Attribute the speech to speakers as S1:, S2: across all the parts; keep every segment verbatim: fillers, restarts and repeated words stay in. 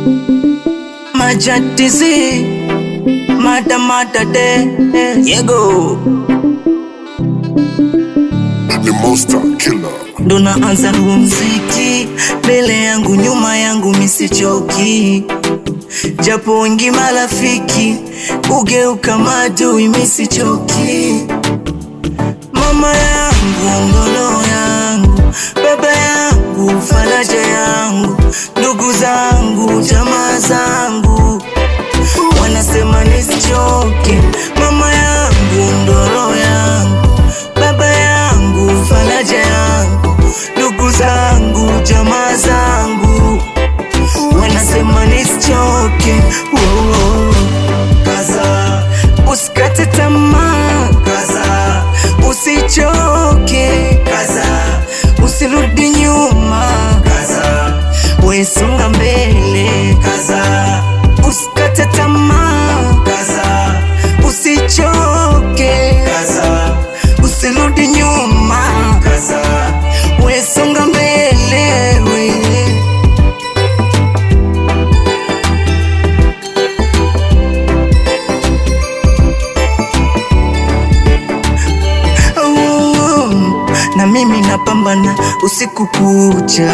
S1: Majatizi mada mada de yego
S2: The Monster Killer.
S1: ndo naanza huu mziki, mbele yangu nyuma yangu misichoki, japo wengi marafiki ugeuka maadui misichoki. Mama yangu ndolo yangu, baba yangu faraja yangu, ndugu zangu jamaa zangu wanasema nisichoke. Mama yangu ndolo yangu, baba yangu faraja yangu, ndugu zangu jamaa zangu wanasema nisichoke. Woah, kaza usikate tamaa, kaza usichoke, kaza usirudi nyuma, kaza we songa mbele, kaza usikate tamaa, kaza usichoke, kaza usirudi nyuma, kaza we songa mbele we. Na mimi napambana usiku kucha,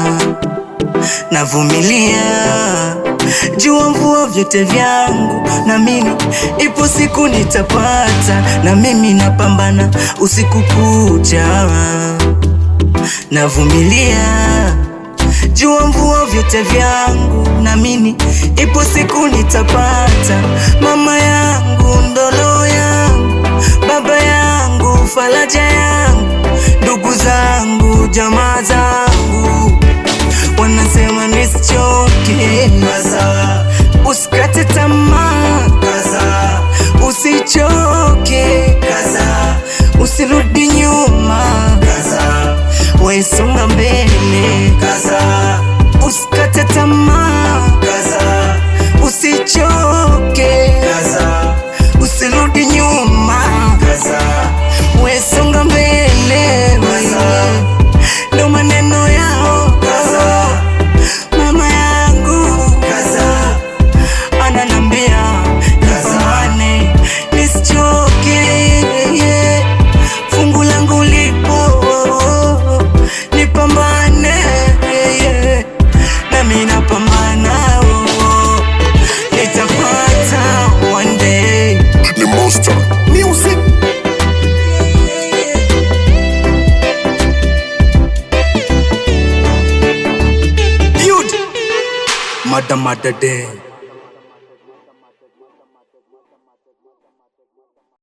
S1: navumilia jua mvua vyote vyangu, na mimi ipo siku nitapata. Na mimi napambana usiku kucha, navumilia jua mvua vyote vyangu, na mimi ipo siku nitapata. Mama yangu ndolo yangu, baba yangu faraja yangu, ndugu zangu jamaa zangu wanasema nisichoke. Kaza usikate tamaa, kaza usichoke, kaza usirudi nyuma, kaza we songa mbele, kaza usikate tamaa, kaza usichoke, kaza usirudi nyuma, kaza we songa mbele, kaza ndo maneno yao, kaza mama yangu, kaza ananambia nipambane nisichoke, yeah. Fungu langu lipo nipambane, yeah. Nami napambana, oh, nitapata one day.
S2: The Monster Music.
S1: Beauty mada mada de